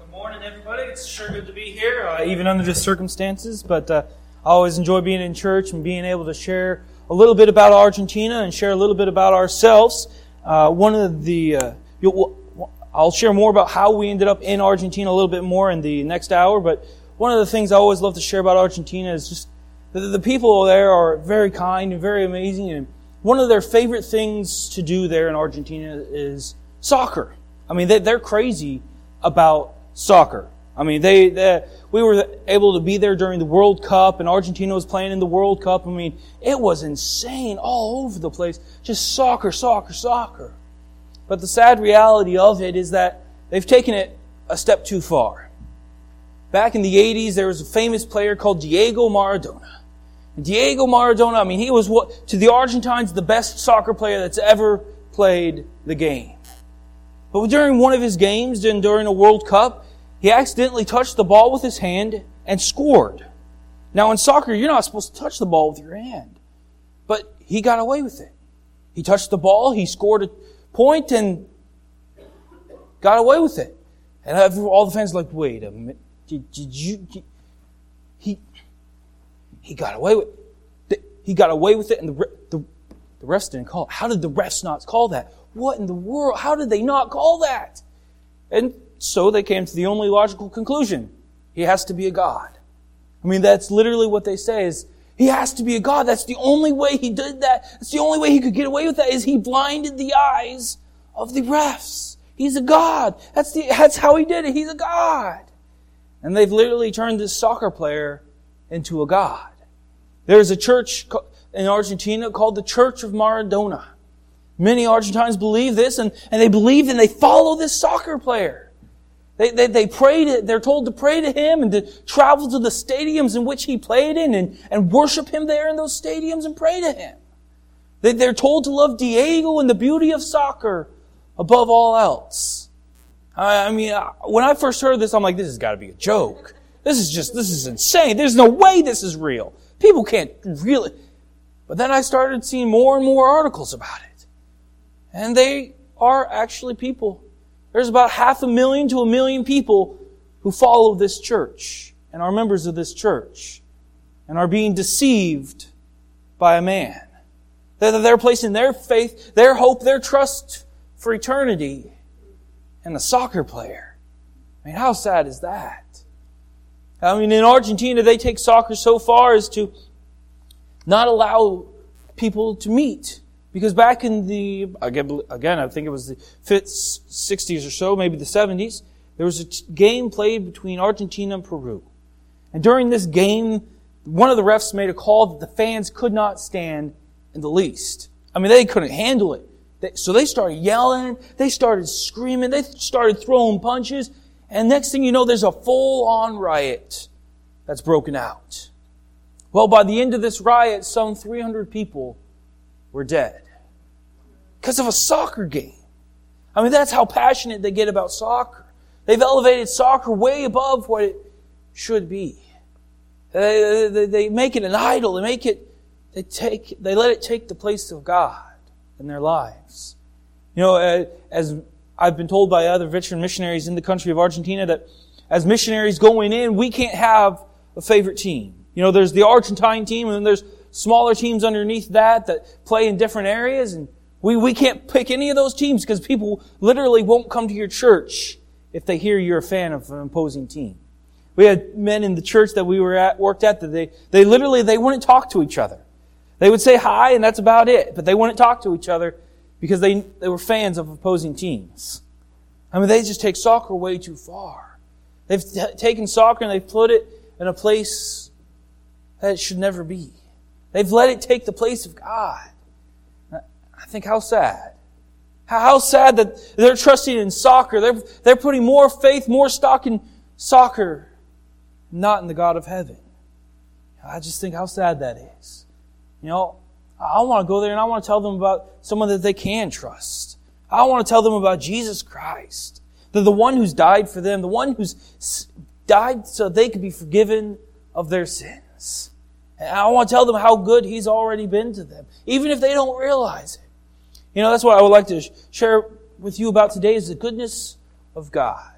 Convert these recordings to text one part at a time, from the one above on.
Good morning, everybody. It's sure good to be here, even under the circumstances. But I always enjoy being in church and being able to share a little bit about Argentina and share a little bit about ourselves. I'll share more about how we ended up in Argentina a little bit more in the next hour. But one of the things I always love to share about Argentina is just the people there are very kind and very amazing. And one of their favorite things to do there in Argentina is soccer. I mean, they're crazy about soccer. I mean, we were able to be there during the World Cup, and Argentina was playing in the World Cup. I mean, it was insane all over the place. Just soccer, soccer, soccer. But the sad reality of it is that they've taken it a step too far. Back in the 80s, there was a famous player called Diego Maradona. And Diego Maradona, I mean, he was, to the Argentines, the best soccer player that's ever played the game. But during one of his games, during a World Cup, he accidentally touched the ball with his hand and scored. Now in soccer, you're not supposed to touch the ball with your hand. But he got away with it. He touched the ball, he scored a point, and got away with it. And all the fans were like, wait a minute, did you... He got away with it. He got away with it, and the refs didn't call it. How did the refs not call that? What in the world? How did they not call that? And so they came to the only logical conclusion. He has to be a god. I mean, that's literally what they say is, he has to be a god. That's the only way he did that. That's the only way he could get away with that is he blinded the eyes of the refs. He's a god. That's how he did it. He's a god. And they've literally turned this soccer player into a god. There's a church in Argentina called the Church of Maradona. Many Argentines believe this, and they believe and they follow this soccer player. They pray they're told to pray to him and to travel to the stadiums in which he played in and worship him there in those stadiums and pray to him. They're told to love Diego and the beauty of soccer above all else. I mean, when I first heard this, I'm like, this has got to be a joke. This is insane. There's no way this is real. People can't really... But then I started seeing more and more articles about it. And they are actually people. There's about 500,000 to 1 million people who follow this church and are members of this church and are being deceived by a man. They're placing their faith, their hope, their trust for eternity in a soccer player. I mean, how sad is that? I mean, in Argentina, they take soccer so far as to not allow people to meet. Because back in again, I think it was the 60s or so, maybe the 70s, there was a game played between Argentina and Peru. And during this game, one of the refs made a call that the fans could not stand in the least. I mean, they couldn't handle it. So they started yelling, they started screaming, they started throwing punches, and next thing you know, there's a full-on riot that's broken out. Well, by the end of this riot, some 300 people were dead. Because of a soccer game. I mean, that's how passionate they get about soccer. They've elevated soccer way above what it should be. They make it an idol. They let it take the place of God in their lives. You know, as I've been told by other veteran missionaries in the country of Argentina, that as missionaries going in, we can't have a favorite team. You know, there's the Argentine team, and then there's smaller teams underneath that play in different areas, and we can't pick any of those teams because people literally won't come to your church if they hear you're a fan of an opposing team. We had men in the church that we worked at that they wouldn't talk to each other. They would say hi and that's about it, but they wouldn't talk to each other because they were fans of opposing teams. I mean, they just take soccer way too far. They've taken soccer and they've put it in a place that it should never be. They've let it take the place of God. I think how sad. How sad that they're trusting in soccer. They're putting more faith, more stock in soccer, not in the God of heaven. I just think how sad that is. You know, I want to go there and I want to tell them about someone that they can trust. I want to tell them about Jesus Christ. The one who's died for them, the one who's died so they could be forgiven of their sins. And I want to tell them how good He's already been to them, even if they don't realize it. You know, that's what I would like to share with you about today is the goodness of God.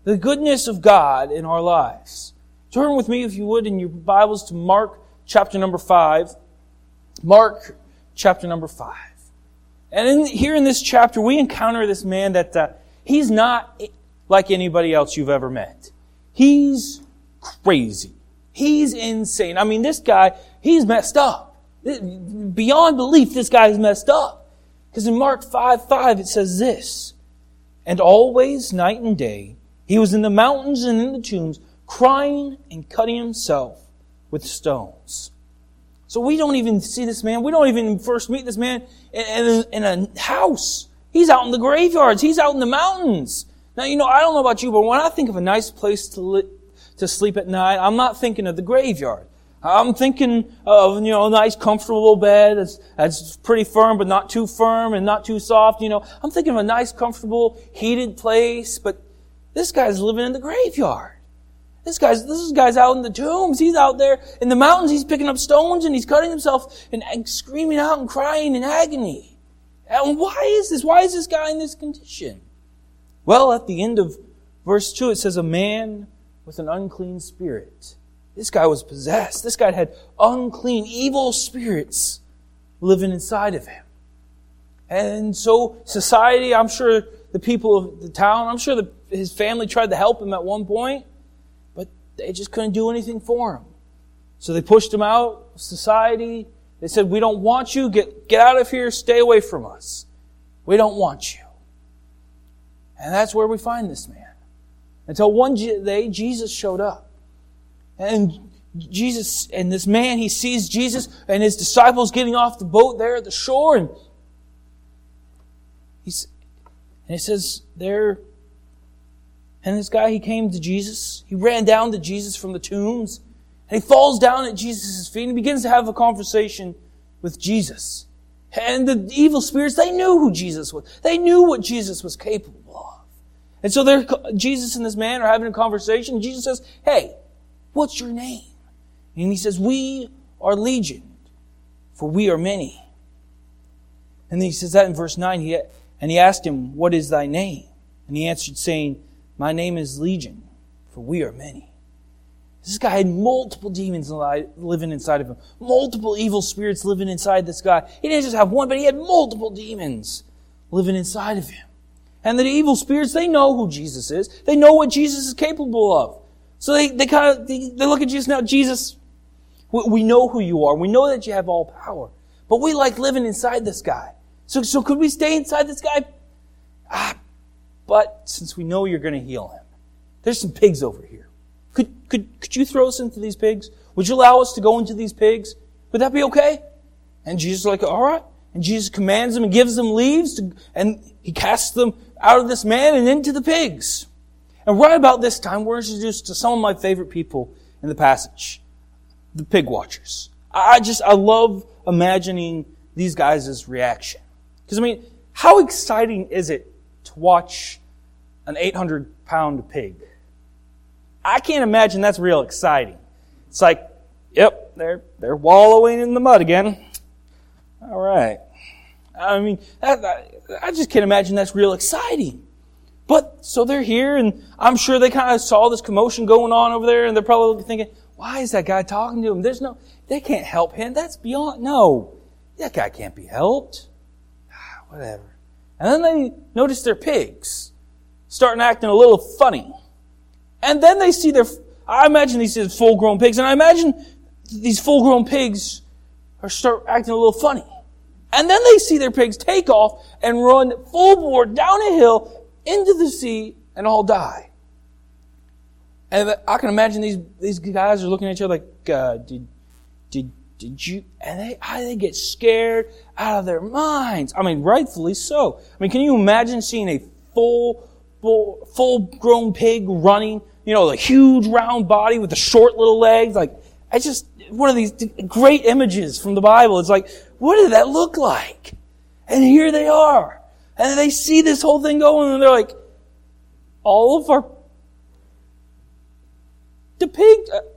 the goodness of God in our lives. Turn with me, if you would, in your Bibles to Mark chapter number 5. Mark chapter number 5. And here in this chapter, we encounter this man that he's not like anybody else you've ever met. He's crazy. He's insane. I mean, this guy, he's messed up. Beyond belief, this guy is messed up. Because in Mark 5:5, it says this, "And always, night and day, he was in the mountains and in the tombs, crying and cutting himself with stones." So we don't even see this man. We don't even first meet this man in a house. He's out in the graveyards. He's out in the mountains. Now, I don't know about you, but when I think of a nice place to sleep at night, I'm not thinking of the graveyard. I'm thinking of, a nice comfortable bed that's pretty firm but not too firm and not too soft. I'm thinking of a nice comfortable heated place, but this guy's living in the graveyard. This guy's out in the tombs. He's out there in the mountains. He's picking up stones and he's cutting himself and screaming out and crying in agony. And why is this? Why is this guy in this condition? Well, at the end of verse 2, it says, "A man with an unclean spirit." This guy was possessed. This guy had unclean, evil spirits living inside of him. And so society, I'm sure the people of the town, I'm sure his family tried to help him at one point, but they just couldn't do anything for him. So they pushed him out of society. They said, "We don't want you. Get out of here. Stay away from us. We don't want you." And that's where we find this man. Until one day, Jesus showed up. And Jesus, and this man, he sees Jesus and his disciples getting off the boat there at the shore. And it says there, and this guy, he came to Jesus. He ran down to Jesus from the tombs. And he falls down at Jesus' feet and he begins to have a conversation with Jesus. And the evil spirits, they knew who Jesus was. They knew what Jesus was capable of. And so Jesus and this man are having a conversation. And Jesus says, "Hey, what's your name?" And he says, "We are legion, for we are many." And then he says that in verse 9. And he asked him, "What is thy name?" And he answered, saying, "My name is Legion, for we are many." This guy had multiple demons living inside of him. Multiple evil spirits living inside this guy. He didn't just have one, but he had multiple demons living inside of him. And the evil spirits, they know who Jesus is. They know what Jesus is capable of. So they look at Jesus now. "Jesus, we know who you are. We know that you have all power. But we like living inside this guy. So could we stay inside this guy? But since we know you're going to heal him, there's some pigs over here. Could you throw us into these pigs? Would you allow us to go into these pigs? Would that be okay?" And Jesus is like, "All right." And Jesus commands them and gives them leaves, and he casts them out of this man and into the pigs. And right about this time, we're introduced to some of my favorite people in the passage. The pig watchers. I love imagining these guys' reaction. Because, how exciting is it to watch an 800-pound pig? I can't imagine that's real exciting. It's like, yep, they're wallowing in the mud again. All right. I just can't imagine that's real exciting. But, so they're here, and I'm sure they kind of saw this commotion going on over there, and they're probably thinking, why is that guy talking to him? They can't help him. That's beyond, no. That guy can't be helped. Whatever. And then they notice their pigs starting acting a little funny. And then they see I imagine these full-grown pigs, and I imagine these full-grown pigs start acting a little funny. And then they see their pigs take off and run full bore down a hill into the sea and all die. And I can imagine these guys are looking at each other like, did you? And they get scared out of their minds. Rightfully so. Can you imagine seeing a full-grown pig running? The huge round body with the short little legs. It's just one of these great images from the Bible. It's like, what did that look like? And here they are. And they see this whole thing going, and they're like, the pig.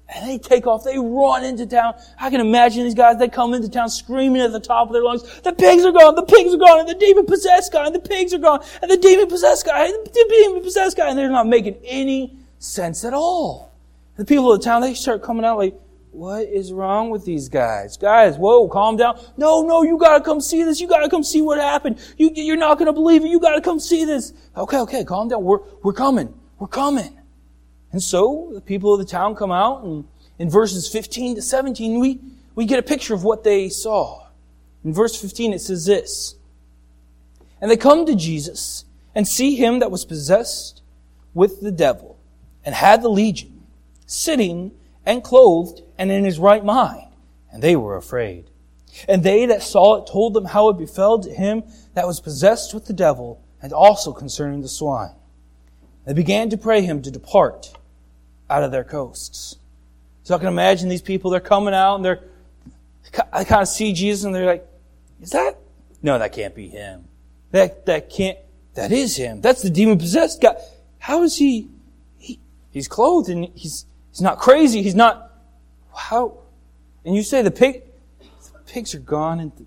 And they take off. They run into town. I can imagine these guys. They come into town screaming at the top of their lungs, "The pigs are gone! The pigs are gone! And the demon-possessed guy! And the pigs are gone! And the demon-possessed guy! And the demon-possessed guy!" And they're not making any sense at all. The people of the town, they start coming out like, "What is wrong with these guys? Guys, whoa, calm down. No, you gotta come see this. You gotta come see what happened. You're not gonna believe it. You gotta come see this." Okay, calm down. We're coming. We're coming. And so the people of the town come out, and in verses 15 to 17, we get a picture of what they saw. In verse 15, it says this: "And they come to Jesus, and see him that was possessed with the devil, and had the legion, sitting and clothed, and in his right mind. And they were afraid. And they that saw it told them how it befell to him that was possessed with the devil, and also concerning the swine. They began to pray him to depart out of their coasts." So I can imagine these people, they're coming out, and I kind of see Jesus, and they're like, "No, that can't be him. That is him. That's the demon-possessed guy. How is he? He's clothed, and he's not crazy. He's not, how?" And you say the pigs are gone, and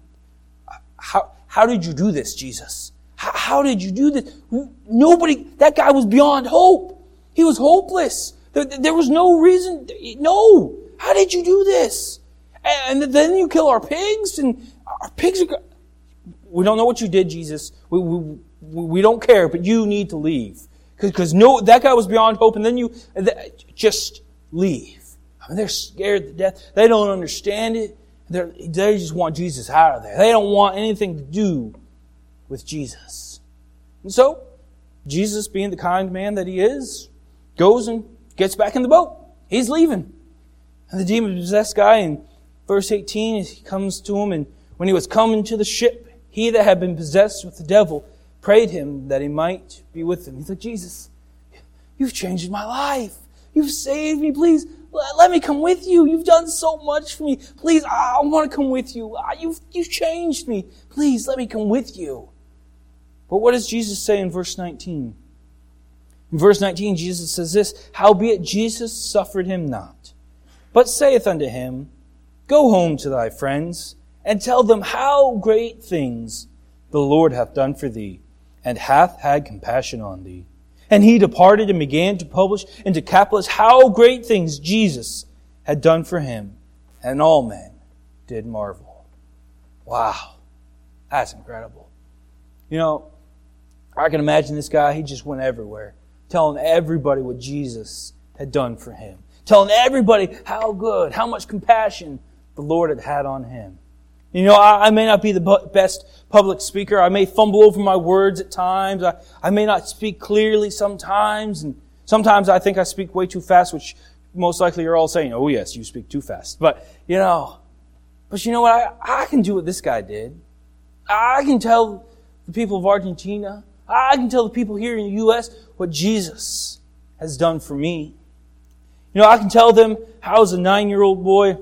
how did you do this, Jesus? How did you do this? That guy was beyond hope. He was hopeless. There was no reason. No. How did you do this? And then you kill our pigs, and our pigs are gone. We don't know what you did, Jesus. We don't care, but you need to leave. Because that guy was beyond hope, and then you just leave. I mean, they're scared to death. They don't understand it. They just want Jesus out of there. They don't want anything to do with Jesus. And so, Jesus, being the kind man that he is, goes and gets back in the boat. He's leaving. And the demon-possessed guy, in verse 18, he comes to him, and when he was coming to the ship, he that had been possessed with the devil prayed him that he might be with him. He's like, "Jesus, you've changed my life. You've saved me. Please, let me come with you. You've done so much for me. Please, I want to come with you. You've changed me. Please, let me come with you." But what does Jesus say in verse 19? In verse 19, Jesus says this: "Howbeit Jesus suffered him not, but saith unto him, Go home to thy friends, and tell them how great things the Lord hath done for thee, and hath had compassion on thee. And he departed and began to publish in Decapolis how great things Jesus had done for him. And all men did marvel." Wow. That's incredible. I can imagine this guy, he just went everywhere, telling everybody what Jesus had done for him. Telling everybody how good, how much compassion the Lord had had on him. I may not be the best public speaker. I may fumble over my words at times. I may not speak clearly sometimes. And sometimes I think I speak way too fast, which most likely you're all saying, "Oh yes, you speak too fast." But you know what? I can do what this guy did. I can tell the people of Argentina, I can tell the people here in the U.S. what Jesus has done for me. I can tell them how as a 9-year-old boy,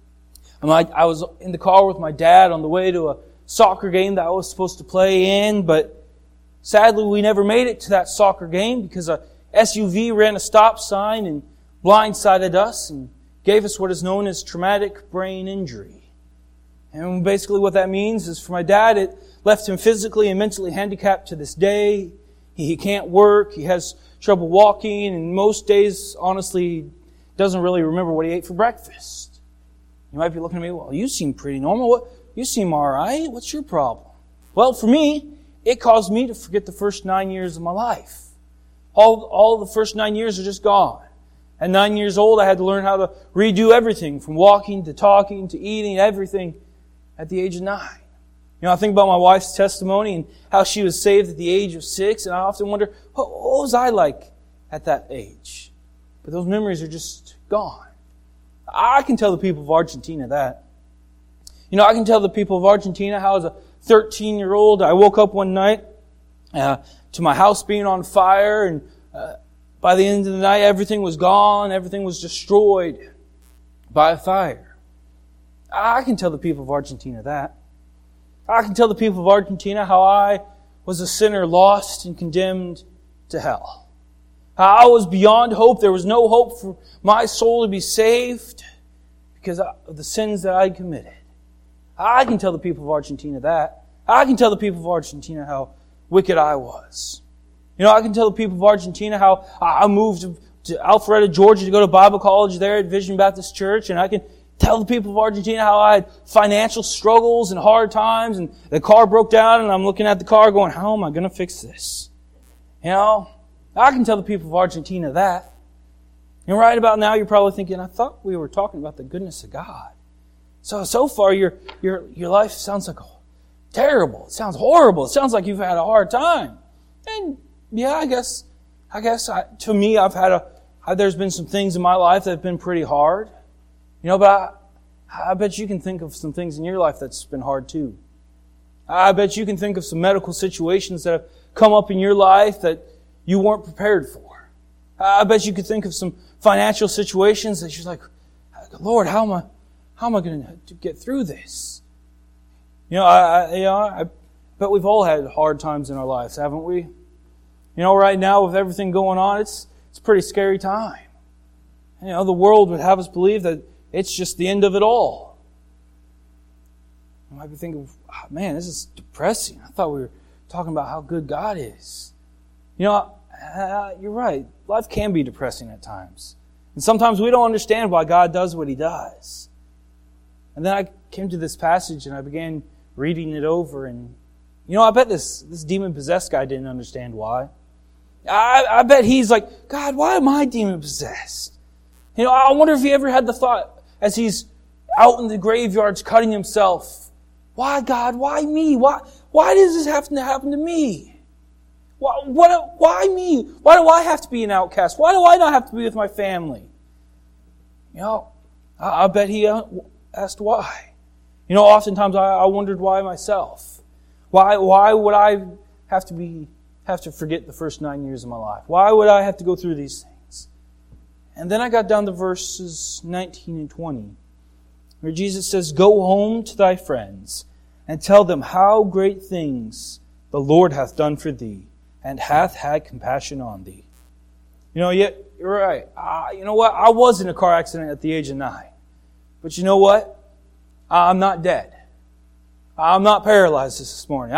I was in the car with my dad on the way to a soccer game that I was supposed to play in, but sadly we never made it to that soccer game because a SUV ran a stop sign and blindsided us and gave us what is known as traumatic brain injury. And basically what that means is, for my dad, it left him physically and mentally handicapped to this day. He can't work, he has trouble walking, and most days, honestly, doesn't really remember what he ate for breakfast. You might be looking at me, "Well, you seem pretty normal. You seem all right. What's your problem?" Well, for me, it caused me to forget the first 9 years of my life. All the first 9 years are just gone. At 9 years old, I had to learn how to redo everything, from walking to talking to eating, everything at the age of 9. I think about my wife's testimony and how she was saved at the age of 6, and I often wonder, what was I like at that age? But those memories are just gone. I can tell the people of Argentina that. I can tell the people of Argentina how as a 13-year-old, I woke up one night to my house being on fire, and by the end of the night, everything was gone, everything was destroyed by a fire. I can tell the people of Argentina that. I can tell the people of Argentina how I was a sinner lost and condemned to hell. I was beyond hope. There was no hope for my soul to be saved because of the sins that I committed. I can tell the people of Argentina that. I can tell the people of Argentina how wicked I was. I can tell the people of Argentina how I moved to Alpharetta, Georgia to go to Bible college there at Vision Baptist Church, and I can tell the people of Argentina how I had financial struggles and hard times, and the car broke down, and I'm looking at the car going, how am I going to fix this? I can tell the people of Argentina that. And right about now, you're probably thinking, I thought we were talking about the goodness of God. So far, your life sounds like terrible. It sounds horrible. It sounds like you've had a hard time. And yeah, I guess to me, there's been some things in my life that have been pretty hard. But I bet you can think of some things in your life that's been hard too. I bet you can think of some medical situations that have come up in your life that you weren't prepared for. I bet you could think of some financial situations that you're like, Lord, how am I going to get through this? I bet we've all had hard times in our lives, haven't we? Right now with everything going on, it's a pretty scary time. The world would have us believe that it's just the end of it all. You might be thinking, man, this is depressing. I thought we were talking about how good God is. You're right. Life can be depressing at times. And sometimes we don't understand why God does what He does. And then I came to this passage and I began reading it over, and I bet this demon-possessed guy didn't understand why. I bet he's like, God, why am I demon-possessed? I wonder if he ever had the thought as he's out in the graveyards cutting himself, why God, why me? Why does this have to happen to me? Why me? Why do I have to be an outcast? Why do I not have to be with my family? I bet he asked why. Oftentimes I wondered why myself. Why would I have to forget the first 9 years of my life? Why would I have to go through these things? And then I got down to verses 19 and 20, where Jesus says, Go home to thy friends, and tell them how great things the Lord hath done for thee, and hath had compassion on thee. You're right. You know what? I was in a car accident at the age of 9. But you know what? I'm not dead. I'm not paralyzed this morning.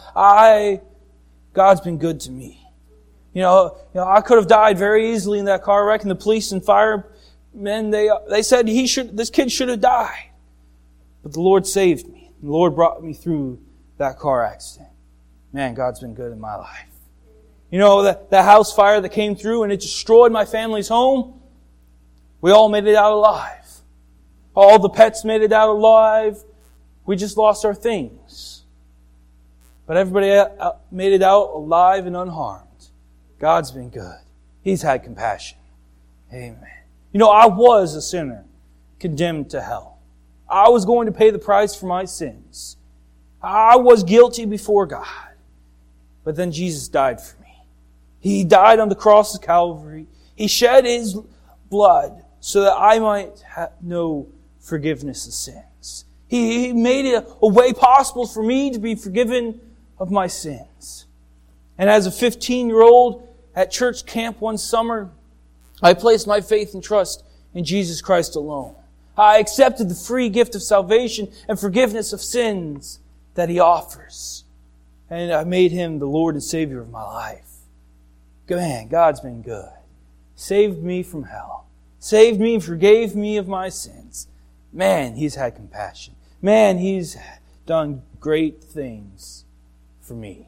God's been good to me. I could have died very easily in that car wreck, and the police and firemen, they said this kid should have died. But the Lord saved me. The Lord brought me through that car accident. Man, God's been good in my life. That house fire that came through and it destroyed my family's home, we all made it out alive. All the pets made it out alive. We just lost our things. But everybody made it out alive and unharmed. God's been good. He's had compassion. Amen. I was a sinner condemned to hell. I was going to pay the price for my sins. I was guilty before God. But then Jesus died for me. He died on the cross of Calvary. He shed His blood so that I might know forgiveness of sins. He made it a way possible for me to be forgiven of my sins. And as a 15-year-old at church camp one summer, I placed my faith and trust in Jesus Christ alone. I accepted the free gift of salvation and forgiveness of sins that He offers. And I made Him the Lord and Savior of my life. Man, God's been good. Saved me from hell. Saved me and forgave me of my sins. Man, He's had compassion. Man, He's done great things for me.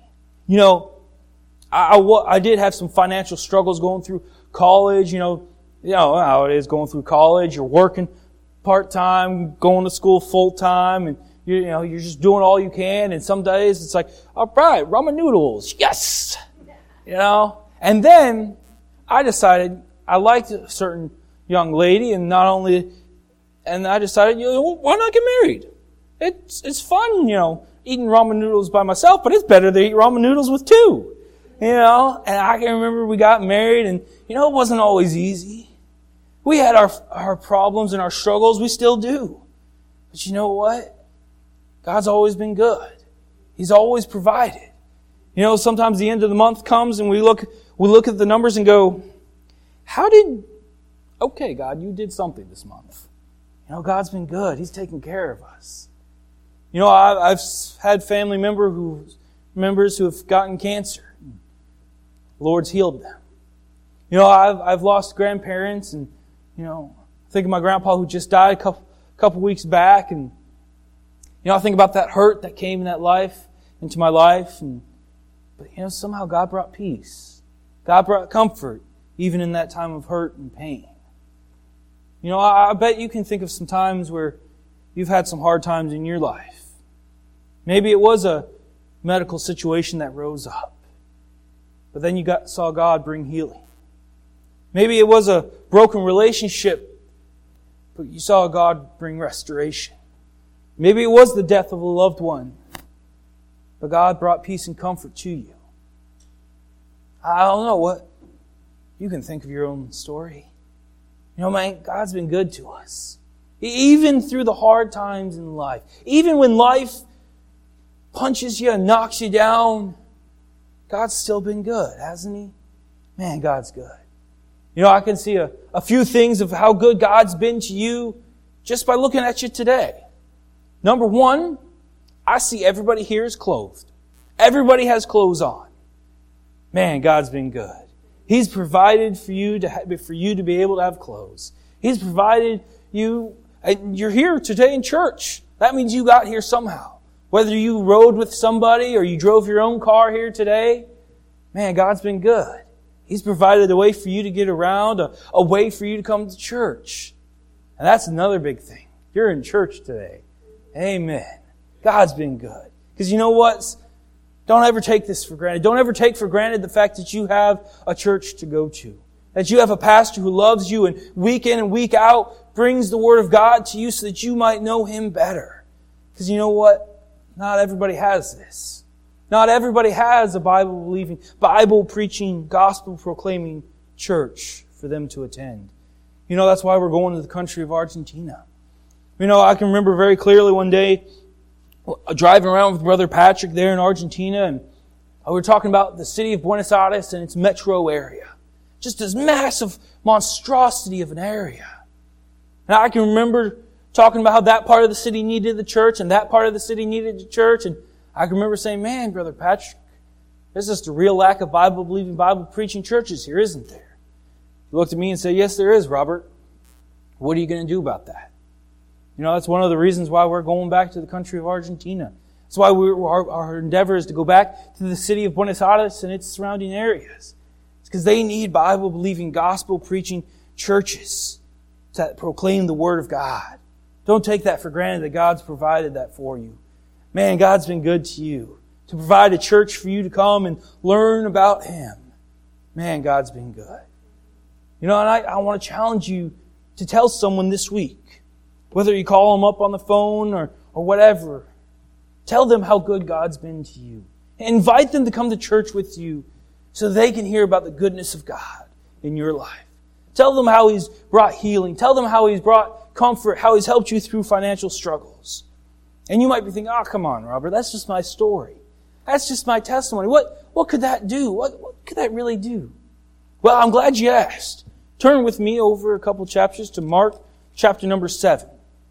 I did have some financial struggles going through college. You know how it is going through college. You're working part-time, going to school full-time, and you're just doing all you can. And some days it's like, all right, ramen noodles, yes! And then I decided I liked a certain young lady, and I decided, why not get married? It's fun, eating ramen noodles by myself, but it's better to eat ramen noodles with two. And I can remember we got married, and it wasn't always easy. We had our problems and our struggles. We still do. But you know what? God's always been good. He's always provided. Sometimes the end of the month comes and we look at the numbers and go, Okay, God, you did something this month. God's been good. He's taken care of us. I've had family members who have gotten cancer. The Lord's healed them. I've lost grandparents, and think of my grandpa who just died a couple weeks back, and I think about that hurt that came into my life, but somehow God brought peace. God brought comfort, even in that time of hurt and pain. I bet you can think of some times where you've had some hard times in your life. Maybe it was a medical situation that rose up, but then you saw God bring healing. Maybe it was a broken relationship, but you saw God bring restoration. Maybe it was the death of a loved one, but God brought peace and comfort to you. I don't know what. You can think of your own story. God's been good to us. Even through the hard times in life. Even when life punches you and knocks you down, God's still been good, hasn't He? Man, God's good. I can see a few things of how good God's been to you just by looking at you today. Number one, I see everybody here is clothed. Everybody has clothes on. Man, God's been good. He's provided for you to be able to have clothes. He's provided you, and you're here today in church. That means you got here somehow. Whether you rode with somebody or you drove your own car here today, man, God's been good. He's provided a way for you to get around, a way for you to come to church. And that's another big thing. You're in church today. Amen. God's been good. Because you know what? Don't ever take this for granted. Don't ever take for granted the fact that you have a church to go to. That you have a pastor who loves you and week in and week out brings the Word of God to you so that you might know Him better. Because you know what? Not everybody has this. Not everybody has a Bible-believing, Bible-preaching, gospel-proclaiming church for them to attend. That's why we're going to the country of Argentina. I can remember very clearly one day driving around with Brother Patrick there in Argentina, and we were talking about the city of Buenos Aires and its metro area. Just this massive monstrosity of an area. And I can remember talking about how that part of the city needed the church and that part of the city needed the church. And I can remember saying, man, Brother Patrick, there's just a real lack of Bible-believing, Bible-preaching churches here, isn't there? He looked at me and said, yes, there is, Robert. What are you going to do about that? That's one of the reasons why we're going back to the country of Argentina. That's why our endeavor is to go back to the city of Buenos Aires and its surrounding areas. It's because they need Bible-believing, gospel-preaching churches that proclaim the Word of God. Don't take that for granted that God's provided that for you. Man, God's been good to you. To provide a church for you to come and learn about Him. Man, God's been good. And I want to challenge you to tell someone this week, whether you call them up on the phone or whatever, tell them how good God's been to you. Invite them to come to church with you so they can hear about the goodness of God in your life. Tell them how He's brought healing. Tell them how He's brought comfort, how He's helped you through financial struggles. And you might be thinking, come on, Robert, that's just my story. That's just my testimony. What could that do? What could that really do? Well, I'm glad you asked. Turn with me over a couple chapters to Mark chapter number 7.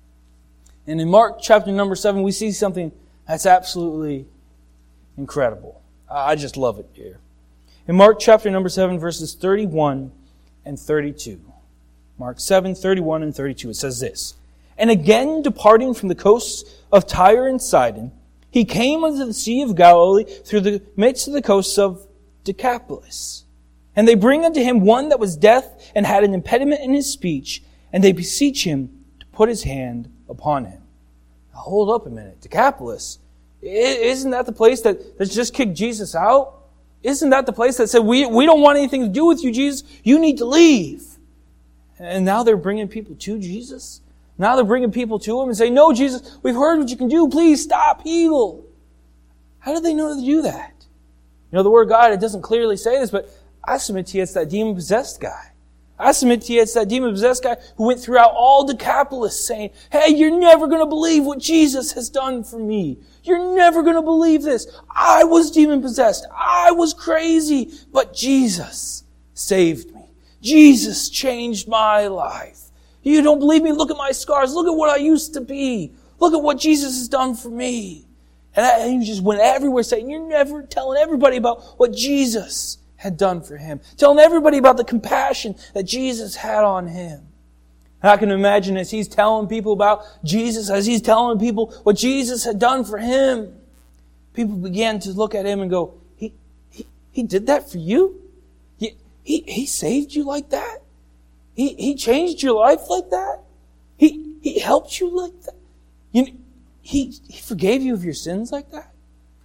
And in Mark chapter number 7, we see something that's absolutely incredible. I just love it here. In Mark chapter number 7, verses 31 and 32. Mark 7, 31 and 32, it says this. And again, departing from the coasts of Tyre and Sidon, He came unto the Sea of Galilee through the midst of the coasts of Decapolis. And they bring unto Him one that was deaf and had an impediment in his speech, and they beseech Him to put His hand upon him. Now, hold up a minute. Decapolis, isn't that the place that's just kicked Jesus out? Isn't that the place that said, we don't want anything to do with you, Jesus. You need to leave. And now they're bringing people to Jesus. Now they're bringing people to Him and saying, no, Jesus, we've heard what you can do. Please stop, heal. How did they know to do that? The Word of God, it doesn't clearly say this, but I submit to you it's that demon-possessed guy. I submit to you it's that demon-possessed guy who went throughout all Decapolis saying, hey, you're never going to believe what Jesus has done for me. You're never going to believe this. I was demon-possessed. I was crazy. But Jesus saved me. Jesus changed my life. You don't believe me? Look at my scars. Look at what I used to be. Look at what Jesus has done for me. And you just went everywhere saying, you're never telling everybody about what Jesus had done for him. Telling everybody about the compassion that Jesus had on him. And I can imagine as he's telling people about Jesus, as he's telling people what Jesus had done for him, people began to look at him and go, He did that for you? He saved you like that? He changed your life like that? He helped you like that? He forgave you of your sins like that?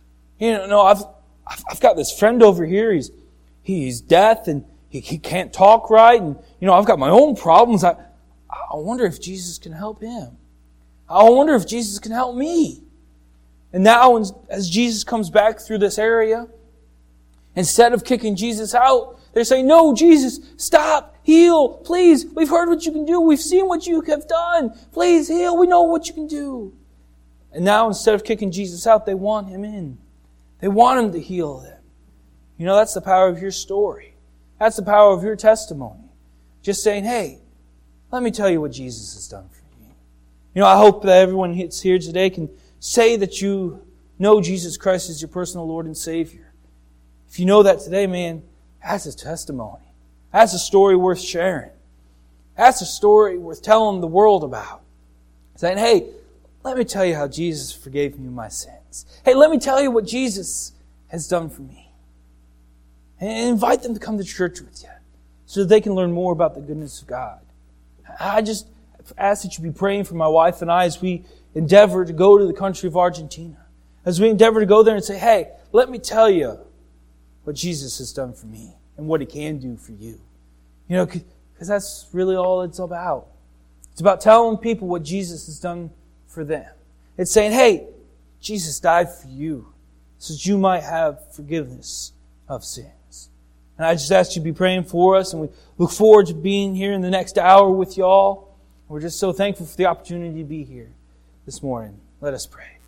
I've got this friend over here. He's deaf and he can't talk right, and I've got my own problems. I wonder if Jesus can help him. I wonder if Jesus can help me. And now, as Jesus comes back through this area, instead of kicking Jesus out, they're saying, no, Jesus, stop, heal, please. We've heard what you can do. We've seen what you have done. Please heal. We know what you can do. And now, instead of kicking Jesus out, they want him in. They want him to heal them. That's the power of your story. That's the power of your testimony. Just saying, hey, let me tell you what Jesus has done for you. I hope that everyone that's here today can say that you know Jesus Christ as your personal Lord and Savior. If you know that today, man, that's a testimony. That's a story worth sharing. That's a story worth telling the world about. Saying, hey, let me tell you how Jesus forgave me my sins. Hey, let me tell you what Jesus has done for me. And invite them to come to church with you so that they can learn more about the goodness of God. I just ask that you be praying for my wife and I as we endeavor to go to the country of Argentina. As we endeavor to go there and say, hey, let me tell you what Jesus has done for me and what He can do for you. Because that's really all it's about. It's about telling people what Jesus has done for them. It's saying, hey, Jesus died for you so that you might have forgiveness of sins. And I just ask you to be praying for us, and we look forward to being here in the next hour with y'all. We're just so thankful for the opportunity to be here this morning. Let us pray.